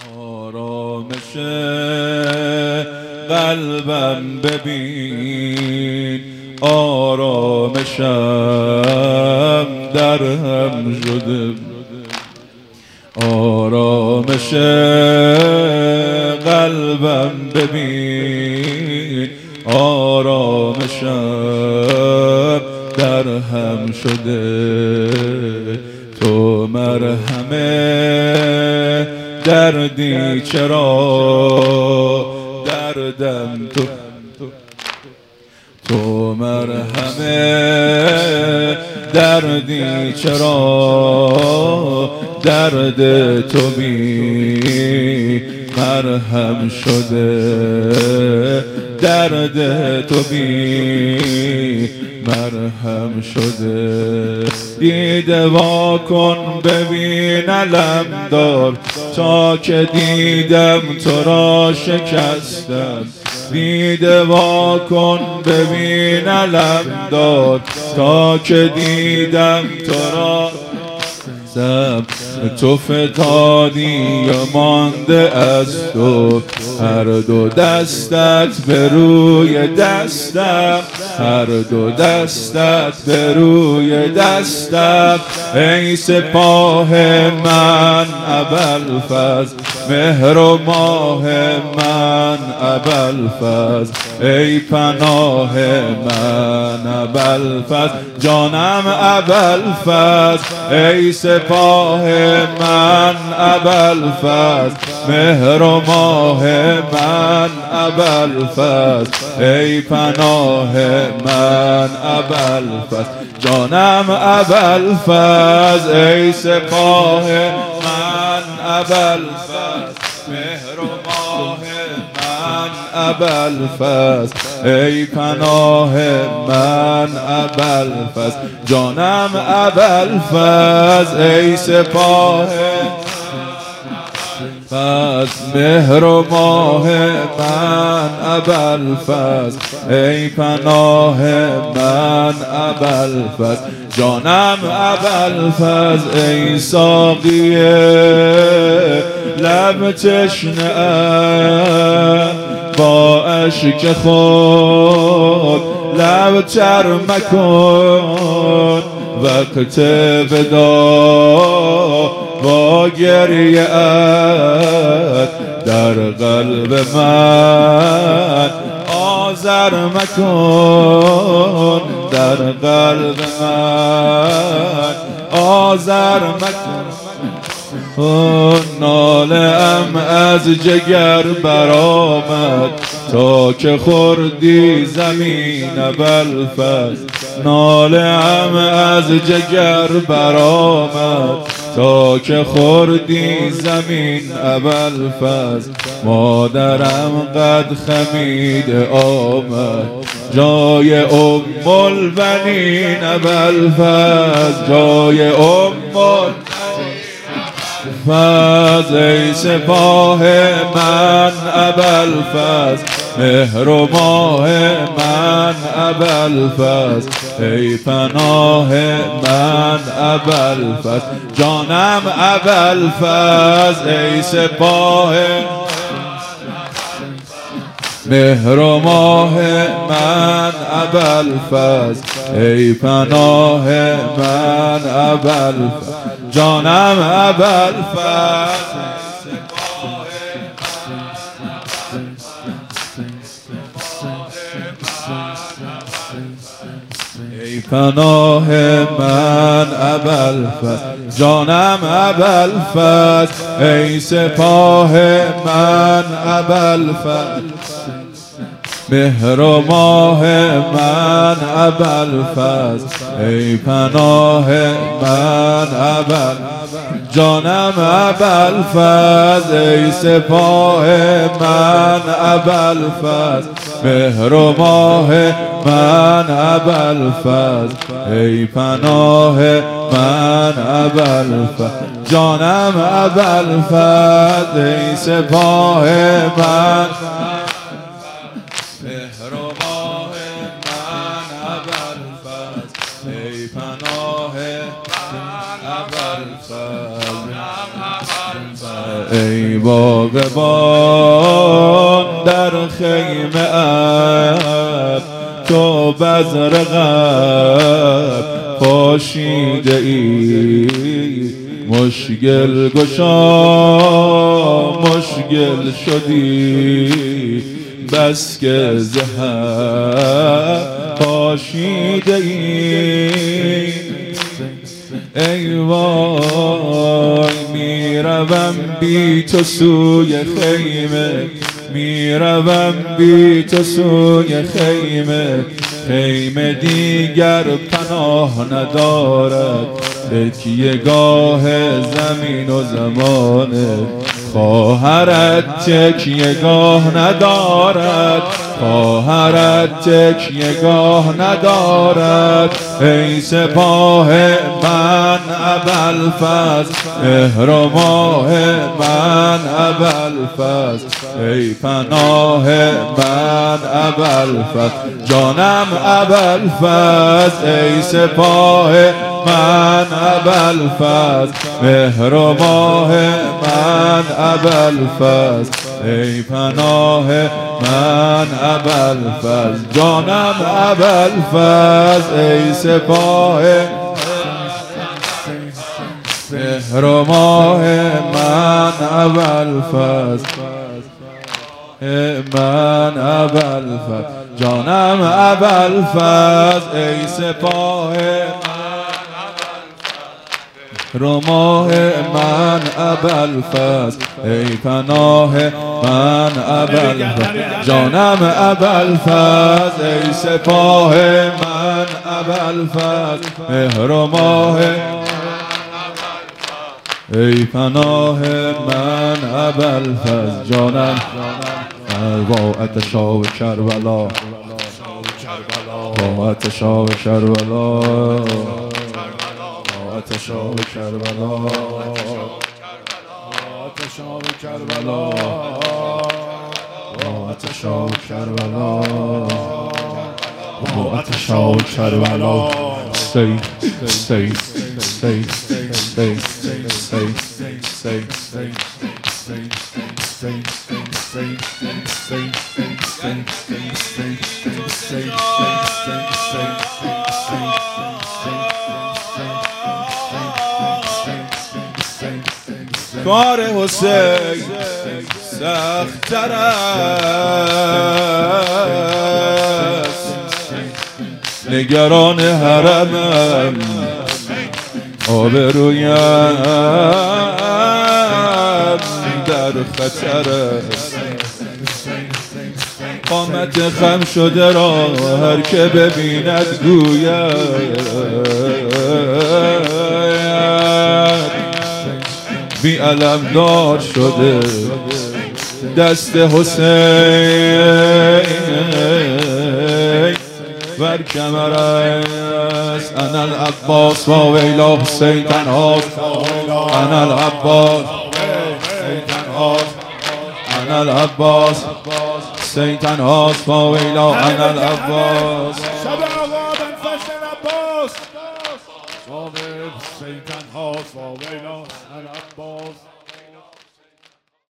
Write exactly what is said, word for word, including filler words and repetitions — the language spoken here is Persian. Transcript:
آرامش قلبم ببین، آرامشم در هم شده. آرامش قلبم ببین، آرامشم در هم شده. تو مرهم دردی چرا دردم تو، تو مرهم دردی چرا درد تو بی مرهم شده. درد تو بی مرهم شده. دیده وا کن ببین علم دار، تا که دیدم تو را شکستم. دیده وا کن ببین علم دار، تا که دیدم تو را شکستم. تو فتادی و مانده از تو، هر دو دستت به روی دستم، هر دو دستت به روی دستم. ای سپاه من ابوالفضل، مهر و ماه من ابوالفضل. ای پناه من ابوالفضل، جانم ابوالفضل. ای سپاه من ابوالفضل، مهر و ماه من ابوالفضل. ای پناه من ابوالفضل، جانم ابوالفضل. ای سپاه من ابوالفضل، مهر و ماه من ابوالفضل. ای پناه من ابوالفضل، جانم ابوالفضل. ای سپاه فضل، مهر و ماه من ابوالفضل. ای پناه من ابوالفضل، جانم ابوالفضل. ای ساقی لب تشنه با اشک خود لب تر مکن. وقت وداع با گریه ات در قلب من آذر مکن. در قلب من آذر مکن. ناله ام از جگر برآمد، تا که خوردی زمین ابوالفضل. ناله ام از جگر برآمد، تا که خوردی زمین ابوالفضل. مادرم قد خمیده آمد، جای ام البنین ابوالفضل. جای ام فضل. ای سپاه من ابوالفضل، مهر و ماه من ابوالفضل. ای پناه من ابوالفضل، جانم ابوالفضل. ای سپاه مهر و ماه من ابوالفضل. ای پناه من ابوالفضل، جانم ابوالفضل. ای پناه من ابوالفضل، جانم ابوالفضل. ای سپاه من ابوالفضل، مهر و ماه من ابوالفضل. ای پناه من ابوالفضل، جانم ابوالفضل. ای سپاه من ابوالفضل، مهر و ماه من ابوالفضل. ای پناه من ابوالفضل، جانم ابوالفضل. ای سپاه من مهر و ماه من ابوالفضل. ای پناه من ابوالفضل. ای باغبان در خیمه اب تو بذر غب پاشیده ای مشکل گشا مشکل شدی بس که زهر پاشیده ای ای وای میروم بی تو سوی خیمه میروم بی تو سوی خیمه خیمه دیگر پناه ندارد تکیه گاه زمین و زمانه خواهرت تکیه گاه ندارد خواهرت تکیه گاه ندارد ای سپاه من ابوالفضل مهر و ماه من ابوالفضل ای پناه من ابوالفضل جانم ابوالفضل ای سپاه من ابوالفضل مهر و ماه من ابوالفضل ای پناه من ابوالفضل جانم ابوالفضل ای سپاه مهر و ماه من ابوالفضل من ابوالفضل جانم ابوالفضل ای سپاه رماه من ابوالفضل ای پناه من ابوالفضل جانم ابوالفضل ای سپاه من ابوالفضل مهر و ماه ای پناه من ابوالفضل جانم با اتشا و کربلا با اتشا و کربلا اتشا و کربلا اتشا و کربلا اتشا و کربلا اتشا و کربلا سی سی سی سی سی کار حسین سخت تر است نگران حرمم آبرویم در خطر است قامت خم شده را هر که ببیند گوید بی علمدار شده دست حسین بر کمر است انا العباس و ویلا حسین تنهاست انا العباس انا العباس حسین تنهاست و ویلا انا العباس شب آقا بن فصل عباس حسین تنهاست و ویلا